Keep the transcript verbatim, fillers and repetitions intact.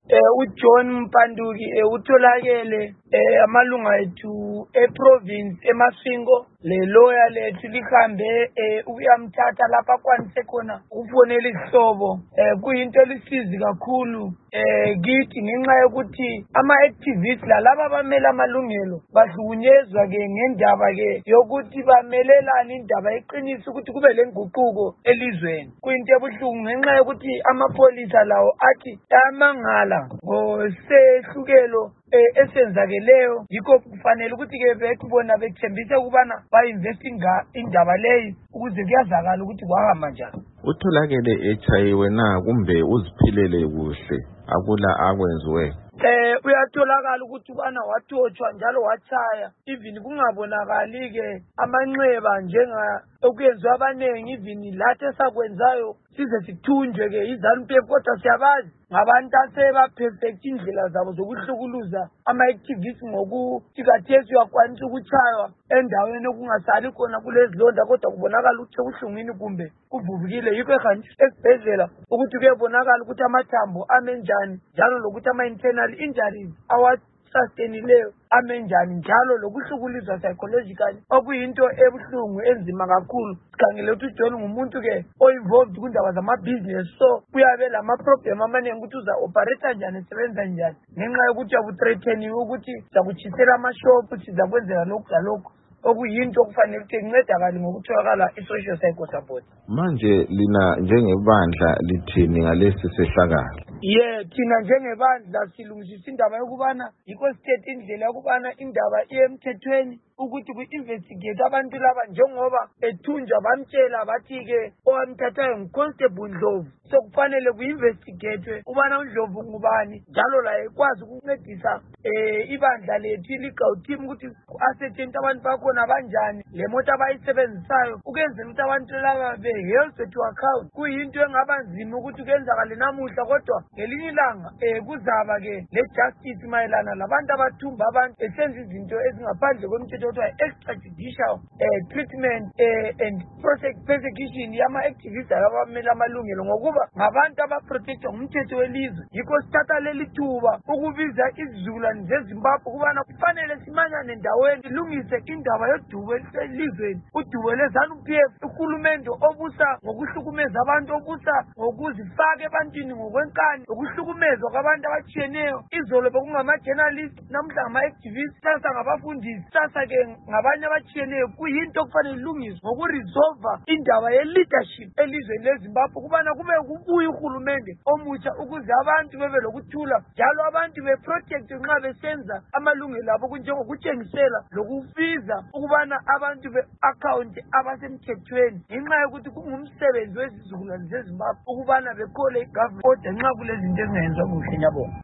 eh uJohn Mpanduki eh utholakele eh amalunga ethu eprovince eMasingo le lawyer lethu lihambe eh uyamthatha lapha kwanise khona ufonela isihlobo eh kuyinto elisizi kakhulu eh kithi ngenxa yokuthi ama activists lalaba bamela amalungelo bahlukunyezwa ke ngendaba ke yokuthi bamelelana indaba eqinisa ukuthi kube lenguquko elizweni kuyinto ebuhlungu ngenxa yokuthi amapolisa lawo athi amangala ngosehlukelo eh esenzakeleyo yikho kufanele ukuthi ke bethu bona bethembise ukubana ba-investinga indaba leyi ukuze kuyazakala ukuthi kwahamba njani. Utholakele echayiwe na kumbe uziphilele kuhle akula akwenziwe? Eh uyatholakala ukuthi ubana wathotshwa njalo wachaya even kungabonakali ke amanxeba njenga okuyenziwa abanengi even lathi esakwenzayo size sithunjwe ke iZANU-P F kodwa siyabazi ngabantu aseba-perfect indlela zabo zokuhlukuluza ama-activists ngokuthi kathesi uyakwanisa ukuchaywa endaweni okungasali khona kulezilonda kodwa kubonakala ukuthi sekuhlungwini kumbe kuvuvukile yikho ehanjiswa esibhedlela ukuthi kuyebonakala ukuthi amathambo ame njani njalo lokuthi ama-internal injuries awasustenileyo ame njani njalo lokuhlukulizwa psychologically okuyinto ebuhlungu enzima kakhulu sikhangele ukuthi uJohn ngumuntu ke o-involved kundaba zamabhizinesi so kuyabe lama-problem amaningi ukuthi uza-operate njani esebenza njani ngenxa yokuthi yakuthreatheniwe ukuthi zakuchisela amashophu sizakwenzela lokhu lalokhu okuyinto okufanele ukuthi kuncedakale ngokutholakala i-social psycho support. Manje lina njengebandla lithini ngalesi sehlakalo? Ye thina njengebandla silungisisa indaba yokubana yikho sithethe indlela yokubana indaba iyemthethweni ukuthi ku-investigate abantu laba njengoba ethunjwa bamtshela bathi-ke owamthathayo nguConstable Ndlovu so kufanele ku-investigatwe ubana uNdlovu ngubani njalo laye ikwazi ukuncedisa eh ibandla lethu i-legal team ukuthi ku-ascertain abantu bakhona banjani le moto abayisebenzisayo ukenzela ukuthi abantu laba be-held to account kuyinto engaba nzima ukuthi kuyenzakale namuhla kodwa ngelinye ilanga eh kuzaba-ke le-justice mayelana labantu abathumba abantu besenza izinto ezingaphandle kwemthetho kuthiwa extrajudicial eh treatment eh and persecution yama-activists abamela amalungelo ngokuba ngabantu abaprotectwa ngumthetho welizwe yikho sithatha leli thuba ukubiza izizukulwane zeZimbabwe ukubana kufanele simanyane ndaweni silungise indaba yodubo elizweni udubo lwe-ZANU-P F uhulumende obusa ngokuhlukumeza abantu obusa ngokuzifaka ebantwini ngokwenkani ngokuhlukumezwa kwabantu abatshiyeneyo izolo bekungama-journalist namuhla ngama-activists sasa ngabafundisi sasa-ke ngabanye abatshiyeneyo kuyinto okufanele ilungiswe ngokuresolva indaba ye-leadership elizweni leZimbabwe ukubana kube kubuye uhulumende omutsha ukuze abantu bebe lokuthula njalo abantu beprotectwe nxa besenza amalungelo abo kunjengokutshengisela lokubiza ukubana abantu be-account abasemthethweni ngenxa yokuthi kungumsebenzi wezizukulwane zeZimbabwe ukubana bekhole igovernment kodwa nxa kulezinto ezingenziwa kuhle nyabona.